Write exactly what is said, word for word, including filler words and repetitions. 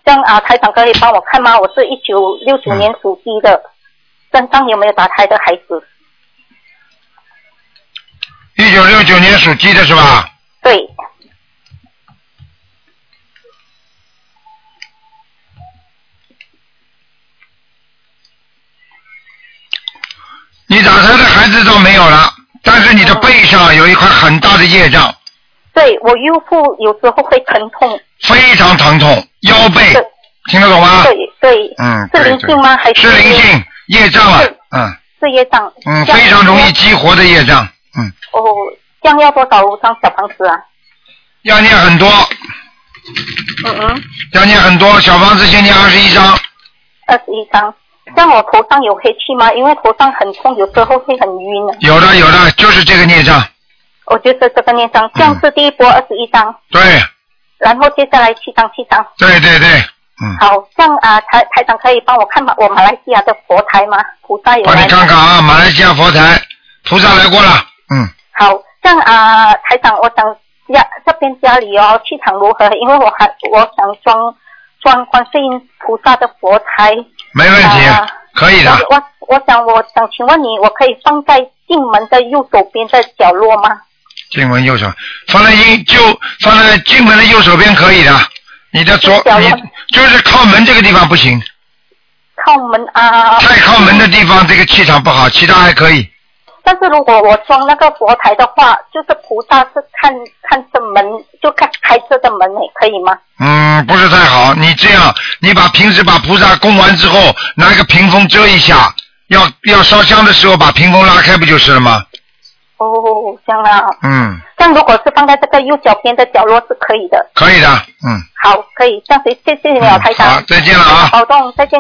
这样啊，台长可以帮我看吗？我是一九六九年属鸡的，身上有没有打胎的孩子？ 一九六九年属鸡的是吧？ 对。 你打胎的孩子倒没有了，但是你的背上有一块很大的业障。 对，我右腹有时候会疼痛。 非常疼痛，腰背，听得懂吗？ 对对。 嗯。 是灵性吗？还是？ 是灵性，业障啊，嗯。 是业障。 嗯，非常容易激活的业障，嗯。 哦，这样要多少张小房子啊？ 要念很多。 嗯嗯。 要念很多，小房子先念二十一张。 二十一张。像我头上有黑气吗？因为头上很痛，有时候会很晕的。 有的有的，就是这个孽障。 我就是这个孽障，这样是第一波二十一张。 对。 然后接下来七张七张。 对对对，嗯。 好，这样啊，台台长可以帮我看吗？我马来西亚的佛台吗？菩萨有来。 帮你看看啊，马来西亚佛台，菩萨来过了，嗯。 好，这样啊，台长，我想家这边家里哦气场如何？因为我还我想装装观世音菩萨的佛台。 没问题，啊、可以的。 我我我想我想请问你，我可以放在进门的右手边的角落吗？ 进门右手，放在进就放在进门的右手边可以的。你的左你就是靠门这个地方不行。 靠门啊。 太靠门的地方，这个气场不好，其他还可以。 但是如果我装那个佛台的话，就是菩萨是看看着门，就看开着的门诶，可以吗？ 嗯，不是太好。你这样，你把平时把菩萨供完之后，拿一个屏风遮一下，要要烧香的时候把屏风拉开，不就是了吗？ 哦，这样啊。 嗯。 这样如果是放在这个右脚边的角落是可以的。 可以的，嗯。 好，可以，这样谢谢谢你啊，台长。 好，再见了啊。 保重，再见。